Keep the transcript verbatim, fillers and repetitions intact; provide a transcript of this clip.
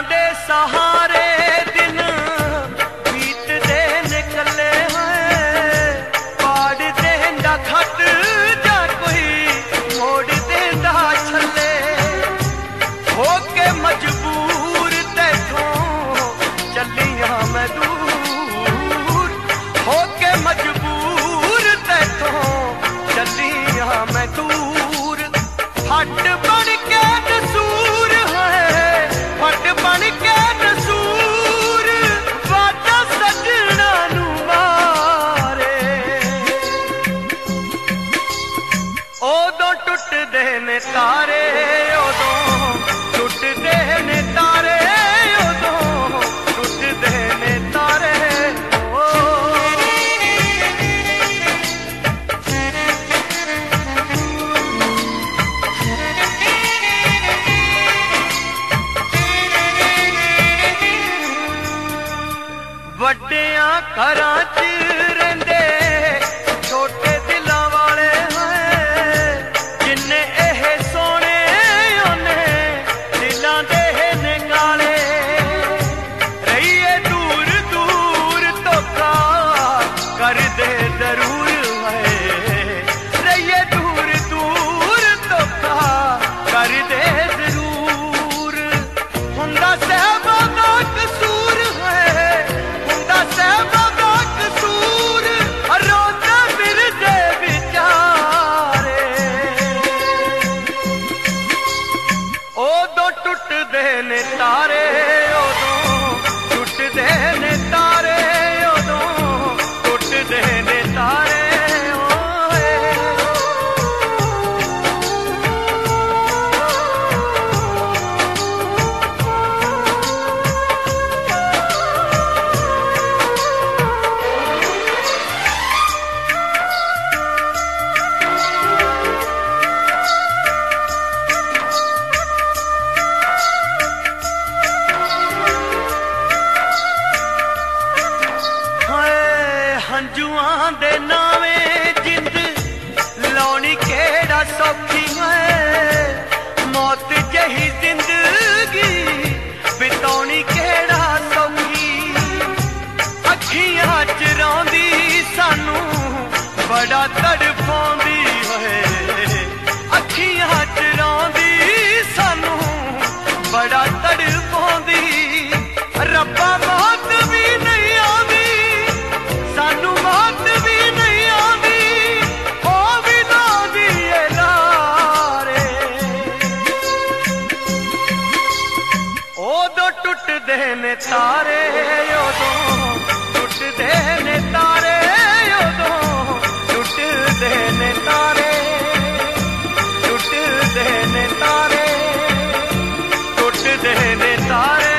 दे सहारे दिन बीतदे निकले हैं, पाड़ देंदा खत जा कोई मोड़ देंदा छले, होके मजबूर तैथों चलिया मैं दूर, होके मजबूर तैथों चलिया मैं दूर। हट बन के नसूर है, हट बन के नसूर, वादा सजना नू मारे, ओदों टुटदे ने तारे, ओदों टुटदे ने तारे, ओदों टुटदे ने तारे। वड्डियां घरां च रहिंदे छोटे दिलां वाले हैं, जिन्ने एह सोने ओने दिलां दे निकाले, रहिए दूर दूर धोखा कर दे जरूर है, रहिए दूर दूर धोखा कर दे जरूर। हुंदा सहबा दा कसूर है, सहबा दा कसूर, रोंदे फिरदे बेचारे, ओदों टुटदे ने तारे, ओदों टुटदे ने तारे, ओदों टुटदे ने तारे। हंजुआं दे नावे जिंद लौनी केड़ा सौखी है, मौत जही जिंदगी बितौनी केड़ा सौखी, अखियां च रौंदी सानू बड़ा तड़पाउंदी है, अखियां च रौंदी सानू बड़ा तड़पाउंदी, रब्बा मौत भी नहीं आंदी सानू, मौत भी नहीं आंदी ओ भी लांदी ए लारे, ओदों टुटदे ने तारे, ओदों टुटदे ने तारे, ओदों टुटदे ने तारे, टुटदे ने तारे, टुटदे ने तारे।